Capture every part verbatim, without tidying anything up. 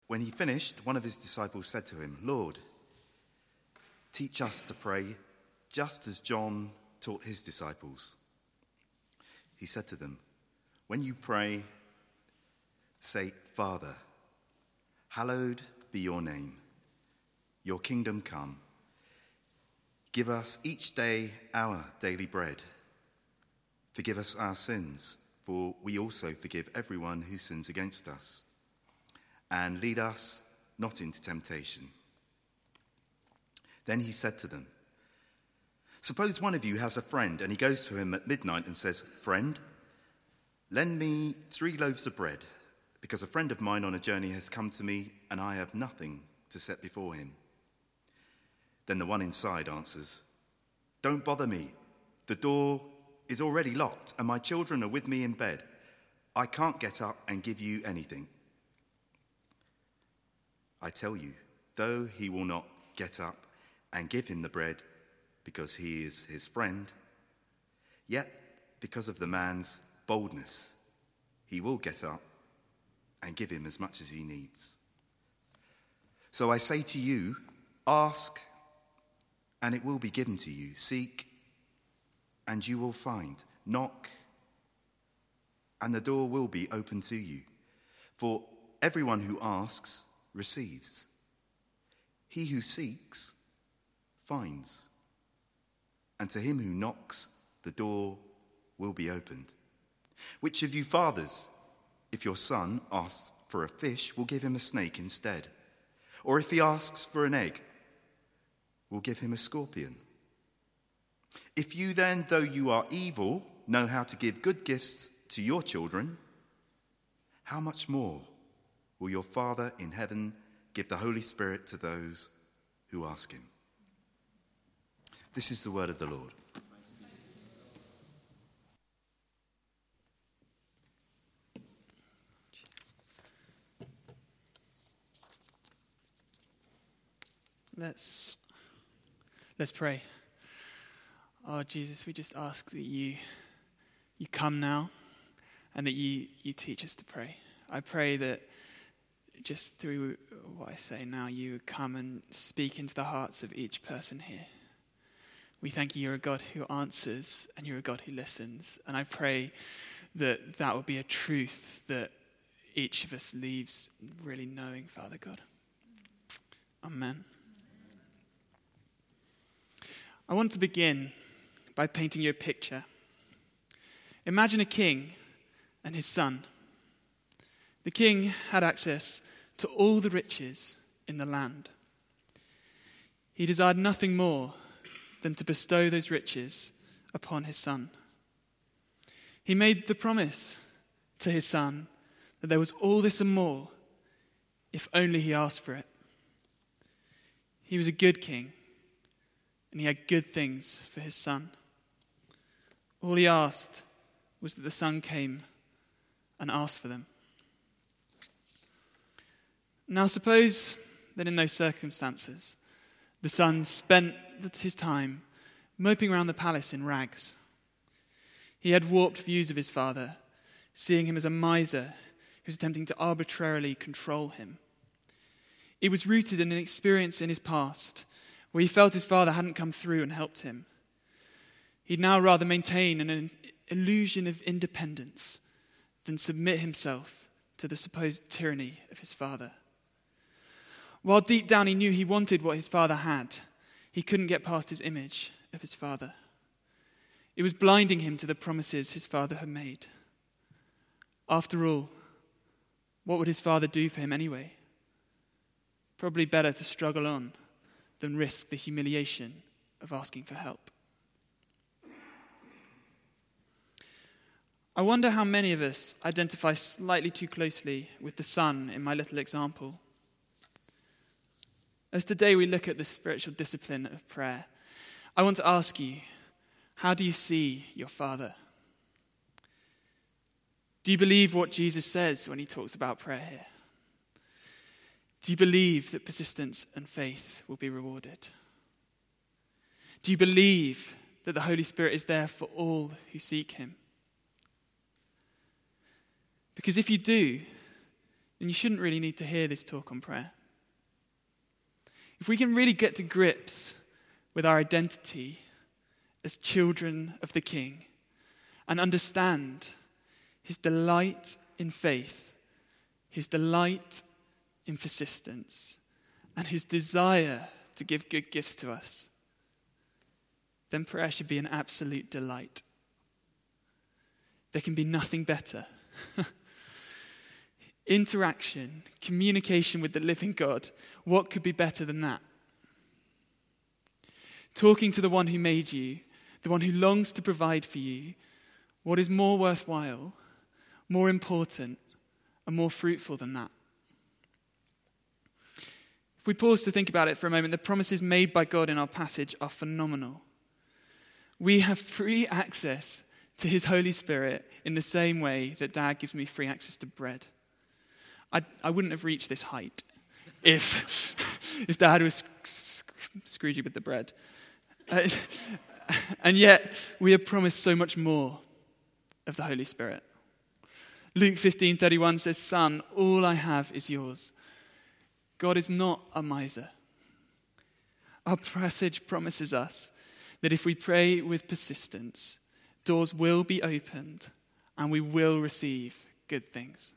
When he finished, one of his disciples said to him, "Lord, teach us to pray just as John taught his disciples." He said to them, "When you pray, say, 'Father, hallowed be your name. Your kingdom come. Give us each day our daily bread. Forgive us our sins, for we also forgive everyone who sins against us. And lead us not into temptation." Then he said to them, "Suppose one of you has a friend and he goes to him at midnight and says, 'Friend, lend me three loaves of bread, because a friend of mine on a journey has come to me and I have nothing to set before him.' Then the one inside answers, 'Don't bother me. The door is already locked and my children are with me in bed. I can't get up and give you anything.' I tell you, though he will not get up and give him the bread because he is his friend, yet because of the man's boldness, he will get up and give him as much as he needs. So I say to you, ask, and it will be given to you. Seek, and you will find. Knock, and the door will be open to you. For everyone who asks receives. He who seeks finds. And to him who knocks, the door will be opened. Which of you fathers, if your son asks for a fish, will give him a snake instead? Or if he asks for an egg, will give him a scorpion? If you then, though you are evil, know how to give good gifts to your children, how much more will your Father in heaven give the Holy Spirit to those who ask him?" This is the word of the Lord. Let's let's pray. Oh Jesus, we just ask that you you come now and that you, you teach us to pray. I pray that just through what I say now, you would come and speak into the hearts of each person here. We thank you, you're a God who answers and you're a God who listens. And I pray that that will be a truth that each of us leaves really knowing, Father God. Amen. I want to begin by painting you a picture. Imagine a king and his son. The king had access to all the riches in the land. He desired nothing more than to bestow those riches upon his son. He made the promise to his son that there was all this and more if only he asked for it. He was a good king, and he had good things for his son. All he asked was that the son came and asked for them. Now suppose that in those circumstances, the son spent his time moping around the palace in rags. He had warped views of his father, seeing him as a miser who was attempting to arbitrarily control him. It was rooted in an experience in his past where he felt his father hadn't come through and helped him. He'd now rather maintain an illusion of independence than submit himself to the supposed tyranny of his father. While deep down he knew he wanted what his father had, he couldn't get past his image of his father. It was blinding him to the promises his father had made. After all, what would his father do for him anyway? Probably better to struggle on than risk the humiliation of asking for help. I wonder how many of us identify slightly too closely with the son in my little example. As today we look at the spiritual discipline of prayer, I want to ask you, how do you see your Father? Do you believe what Jesus says when he talks about prayer here? Do you believe that persistence and faith will be rewarded? Do you believe that the Holy Spirit is there for all who seek him? Because if you do, then you shouldn't really need to hear this talk on prayer. If we can really get to grips with our identity as children of the King and understand his delight in faith, his delight in persistence, and his desire to give good gifts to us, then prayer should be an absolute delight. There can be nothing better. Interaction, communication with the living God, what could be better than that? Talking to the one who made you, the one who longs to provide for you, what is more worthwhile, more important, and more fruitful than that? If we pause to think about it for a moment, the promises made by God in our passage are phenomenal. We have free access to his Holy Spirit in the same way that Dad gives me free access to bread. I, I wouldn't have reached this height if, if Dad was Scroogey with the bread. Uh, and yet, we are promised so much more of the Holy Spirit. Luke fifteen thirty-one says, "Son, all I have is yours." God is not a miser. Our passage promises us that if we pray with persistence, doors will be opened and we will receive good things.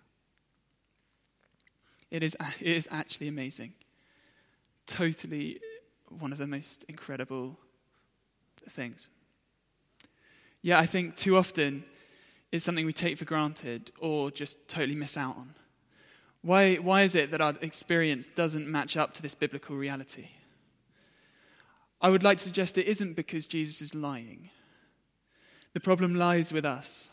It is, it is actually amazing. Totally one of the most incredible things. Yeah, I think too often it's something we take for granted or just totally miss out on. Why, why is it that our experience doesn't match up to this biblical reality? I would like to suggest it isn't because Jesus is lying. The problem lies with us.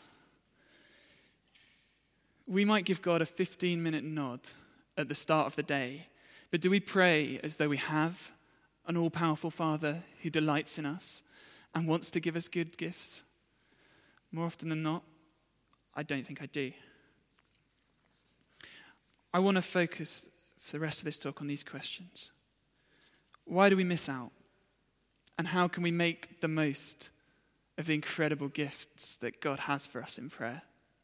We might give God a fifteen-minute nod at the start of the day, but do we pray as though we have an all-powerful Father who delights in us and wants to give us good gifts? More often than not, I don't think I do. I want to focus for the rest of this talk on these questions. Why do we miss out? And how can we make the most of the incredible gifts that God has for us in prayer?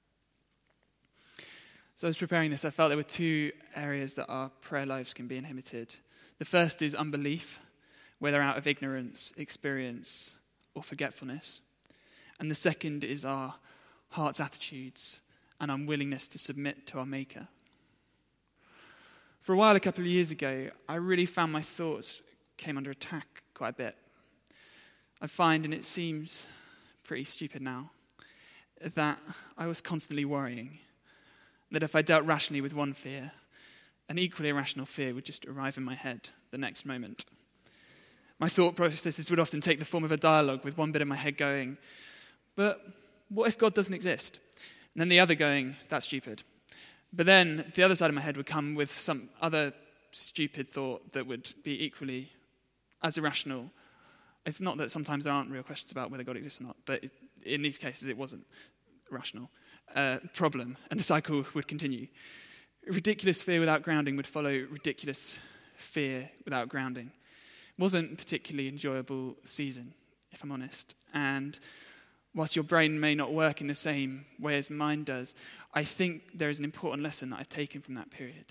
So I was preparing this, I felt there were two areas that our prayer lives can be inhibited. The first is unbelief, whether out of ignorance, experience, or forgetfulness. And the second is our heart's attitudes and unwillingness to submit to our Maker. For a while, a couple of years ago, I really found my thoughts came under attack quite a bit. I find, and it seems pretty stupid now, that I was constantly worrying that if I dealt rationally with one fear, an equally irrational fear would just arrive in my head the next moment. My thought processes would often take the form of a dialogue with one bit of my head going, but what if God doesn't exist? And then the other going, that's stupid. But then the other side of my head would come with some other stupid thought that would be equally as irrational. It's not that sometimes there aren't real questions about whether God exists or not, but in these cases it wasn't rational. Uh, problem, and the cycle would continue. Ridiculous fear without grounding would follow ridiculous fear without grounding. It wasn't a particularly enjoyable season, if I'm honest. And whilst your brain may not work in the same way as mine does, I think there is an important lesson that I've taken from that period.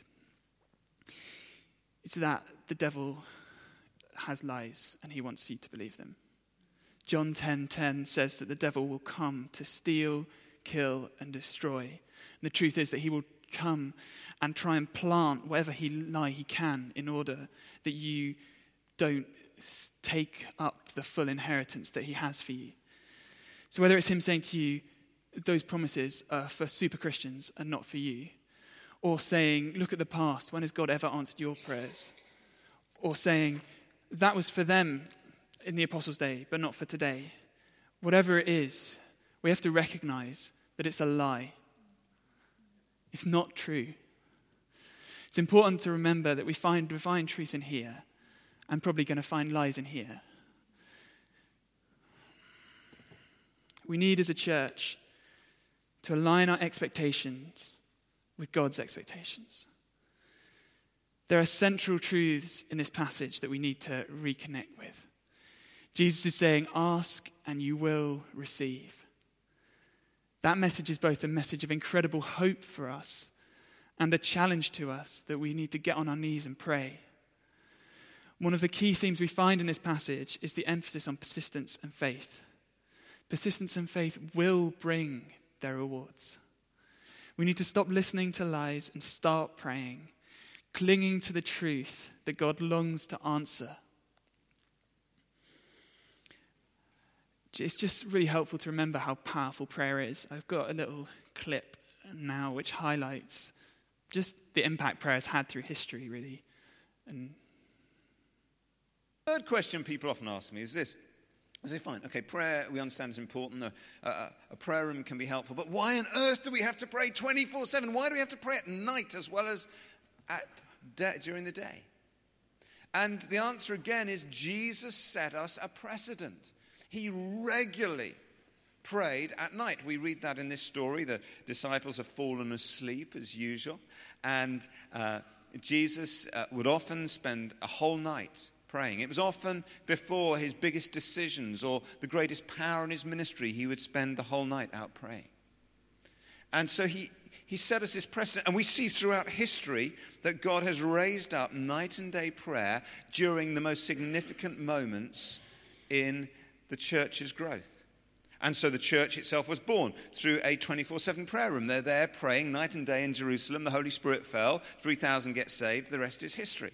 It's that the devil has lies and he wants you to believe them. John ten ten says that the devil will come to steal, kill, and destroy. And the truth is that he will come and try and plant whatever he lie he can in order that you don't take up the full inheritance that he has for you. So whether it's him saying to you, those promises are for super Christians and not for you, or saying, look at the past, when has God ever answered your prayers? Or saying, that was for them in the Apostles' Day, but not for today. Whatever it is, we have to recognize that it's a lie. It's not true. It's important to remember that we find divine truth in here and probably going to find lies in here. We need as a church to align our expectations with God's expectations. There are central truths in this passage that we need to reconnect with. Jesus is saying, ask and you will receive. That message is both a message of incredible hope for us and a challenge to us that we need to get on our knees and pray. One of the key themes we find in this passage is the emphasis on persistence and faith. Persistence and faith will bring their rewards. We need to stop listening to lies and start praying, clinging to the truth that God longs to answer. It's just really helpful to remember how powerful prayer is. I've got a little clip now which highlights just the impact prayer has had through history, really. And third question people often ask me is this. I say, fine, okay, prayer, we understand is important. A, a, a prayer room can be helpful. But why on earth do we have to pray twenty-four seven? Why do we have to pray at night as well as at de- during the day? And the answer again is Jesus set us a precedent. He regularly prayed at night. We read that in this story. The disciples have fallen asleep as usual. And uh, Jesus uh, would often spend a whole night praying. It was often before his biggest decisions or the greatest power in his ministry, he would spend the whole night out praying. And so he, he set us this precedent. And we see throughout history that God has raised up night and day prayer during the most significant moments in the church's growth. And so the church itself was born through a twenty-four seven prayer room. They're there praying night and day in Jerusalem. The Holy Spirit fell. three thousand get saved. The rest is history.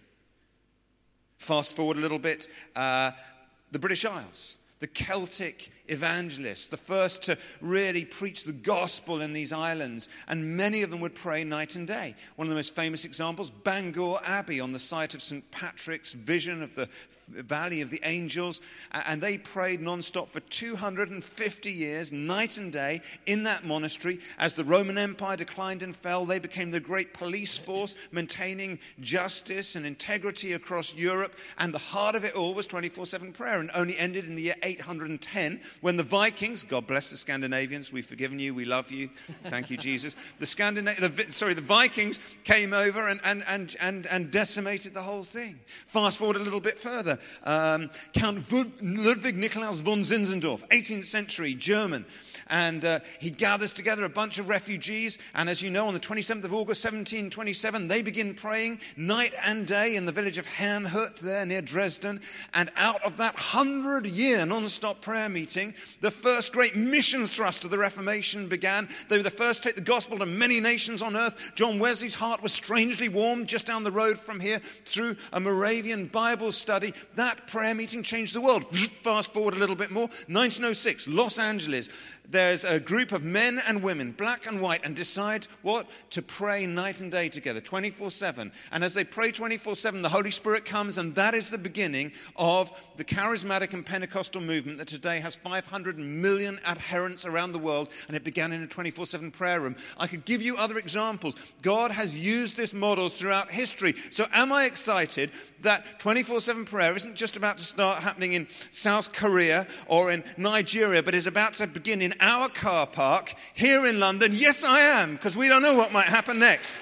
Fast forward a little bit, uh, the British Isles, the Celtic evangelists, the first to really preach the gospel in these islands, and many of them would pray night and day. One of the most famous examples, Bangor Abbey on the site of Saint Patrick's vision of the Valley of the Angels, and they prayed non-stop for two hundred fifty years, night and day, in that monastery. As the Roman Empire declined and fell, they became the great police force, maintaining justice and integrity across Europe, and the heart of it all was twenty-four seven prayer, and only ended in the year eight hundred ten, when the Vikings, God bless the Scandinavians, we've forgiven you, we love you, thank you, Jesus. The Scandina- the, sorry, the Vikings came over and, and, and, and, and decimated the whole thing. Fast forward a little bit further. Um, Count Ludwig Nikolaus von Zinzendorf, eighteenth century German, and uh, he gathers together a bunch of refugees, and as you know, on the twenty-seventh of August, seventeen twenty-seven, they begin praying night and day in the village of Herrnhut there near Dresden, and out of that hundred-year non-stop prayer meeting, the first great mission thrust of the Reformation began. They were the first to take the gospel to many nations on earth. John Wesley's heart was strangely warmed just down the road from here through a Moravian Bible study. That prayer meeting changed the world. Fast forward a little bit more, nineteen oh six, Los Angeles. There's a group of men and women, black and white, and decide what? To pray night and day together, twenty-four seven. And as they pray twenty-four seven, the Holy Spirit comes, and that is the beginning of the charismatic and Pentecostal movement that today has five hundred million adherents around the world, and it began in a twenty-four seven prayer room. I could give you other examples. God has used this model throughout history. So am I excited that twenty-four seven prayer isn't just about to start happening in South Korea or in Nigeria, but is about to begin in our car park here in London? Yes, I am, because we don't know what might happen next.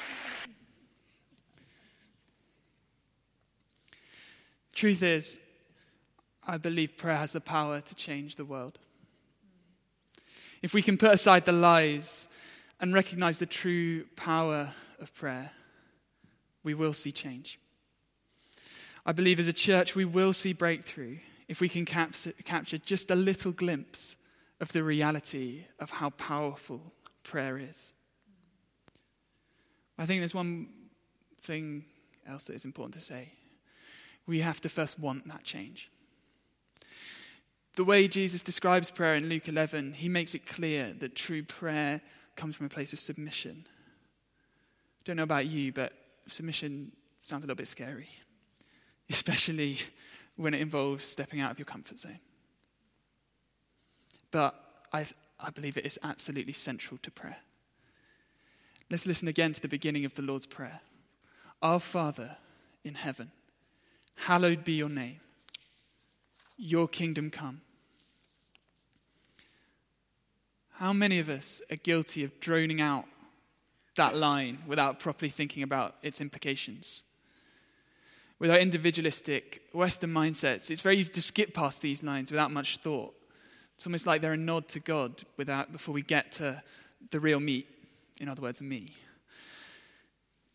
Truth is, I believe prayer has the power to change the world. If we can put aside the lies and recognize the true power of prayer, we will see change. I believe as a church we will see breakthrough if we can capture, capture just a little glimpse of the reality of how powerful prayer is. I think there's one thing else that is important to say. We have to first want that change. The way Jesus describes prayer in Luke eleven, he makes it clear that true prayer comes from a place of submission. I don't know about you, but submission sounds a little bit scary, especially when it involves stepping out of your comfort zone. But I, I believe it is absolutely central to prayer. Let's listen again to the beginning of the Lord's Prayer. Our Father in heaven, hallowed be your name. Your kingdom come. How many of us are guilty of droning out that line without properly thinking about its implications? With our individualistic Western mindsets, it's very easy to skip past these lines without much thought. It's almost like they're a nod to God without before we get to the real meat, in other words, me.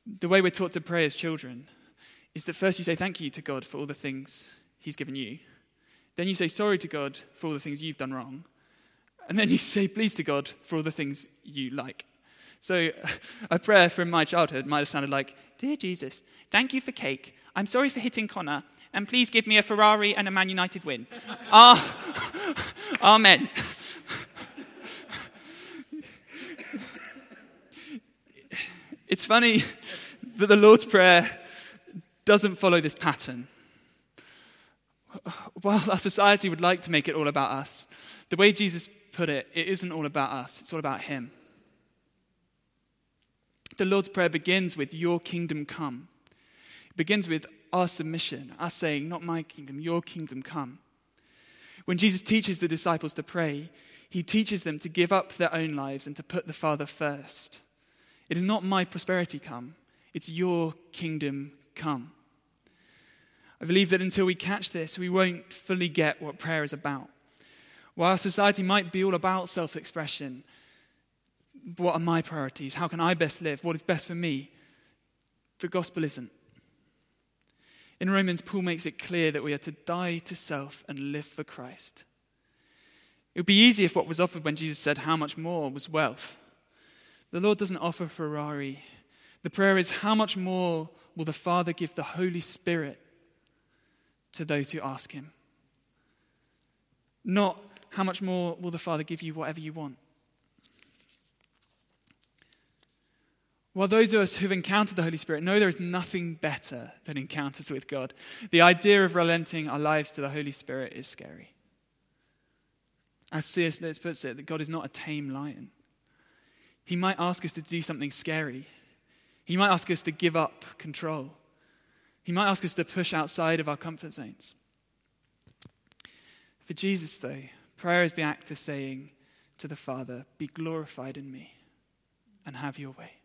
The way we're taught to pray as children is that first you say thank you to God for all the things he's given you. Then you say sorry to God for all the things you've done wrong. And then you say please to God for all the things you like. So a prayer from my childhood might have sounded like, "Dear Jesus, thank you for cake. I'm sorry for hitting Connor. And please give me a Ferrari and a Man United win. Ah, Amen." It's funny that the Lord's Prayer doesn't follow this pattern. While our society would like to make it all about us, the way Jesus put it, it isn't all about us, it's all about him. The Lord's Prayer begins with "Your kingdom come." It begins with our submission, us saying, "Not my kingdom, your kingdom come." When Jesus teaches the disciples to pray, he teaches them to give up their own lives and to put the Father first. It is not my prosperity come, it's your kingdom come. I believe that until we catch this, we won't fully get what prayer is about. While our society might be all about self-expression, what are my priorities? How can I best live? What is best for me? The gospel isn't. In Romans, Paul makes it clear that we are to die to self and live for Christ. It would be easy if what was offered when Jesus said how much more was wealth. The Lord doesn't offer Ferrari. The prayer is, how much more will the Father give the Holy Spirit to those who ask him? Not how much more will the Father give you whatever you want. While those of us who've encountered the Holy Spirit know there is nothing better than encounters with God, the idea of relenting our lives to the Holy Spirit is scary. As C S Lewis puts it, that God is not a tame lion. He might ask us to do something scary. He might ask us to give up control. He might ask us to push outside of our comfort zones. For Jesus, though, prayer is the act of saying to the Father, "Be glorified in me and have your way."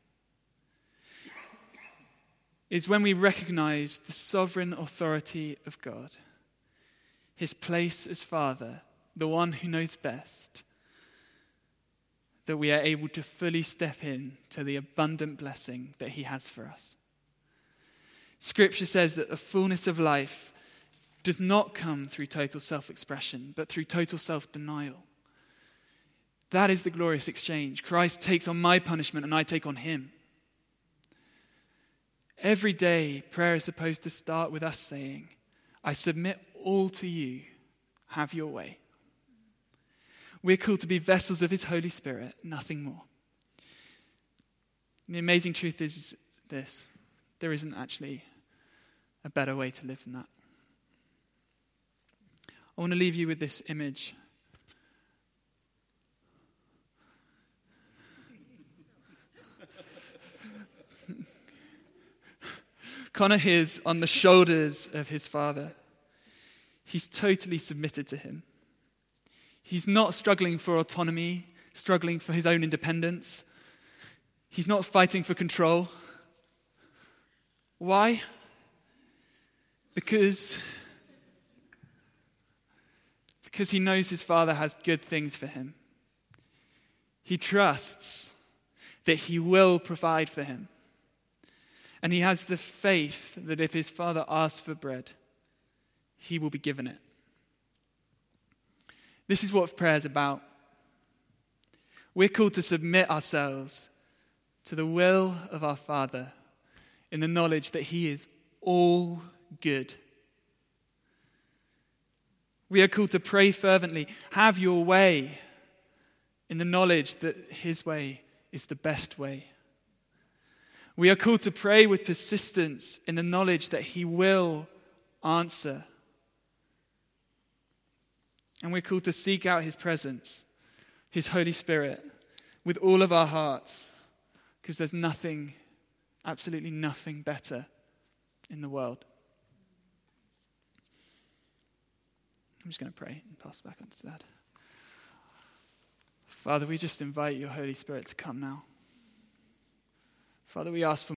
Is when we recognize the sovereign authority of God, his place as Father, the one who knows best, that we are able to fully step in to the abundant blessing that he has for us. Scripture says that the fullness of life does not come through total self-expression, but through total self-denial. That is the glorious exchange. Christ takes on my punishment and I take on him. Every day, prayer is supposed to start with us saying, "I submit all to you, have your way." We're called to be vessels of his Holy Spirit, nothing more. And the amazing truth is this: there isn't actually a better way to live than that. I want to leave you with this image. Connor is on the shoulders of his father. He's totally submitted to him. He's not struggling for autonomy, struggling for his own independence. He's not fighting for control. Why? Because, because he knows his father has good things for him. He trusts that he will provide for him. And he has the faith that if his father asks for bread, he will be given it. This is what prayer is about. We're called to submit ourselves to the will of our Father in the knowledge that he is all good. We are called to pray fervently, "Have your way," in the knowledge that his way is the best way. We are called to pray with persistence in the knowledge that he will answer. And we're called to seek out his presence, his Holy Spirit, with all of our hearts, because there's nothing, absolutely nothing better in the world. I'm just going to pray and pass it back on to Dad. Father, we just invite your Holy Spirit to come now. Father, we ask for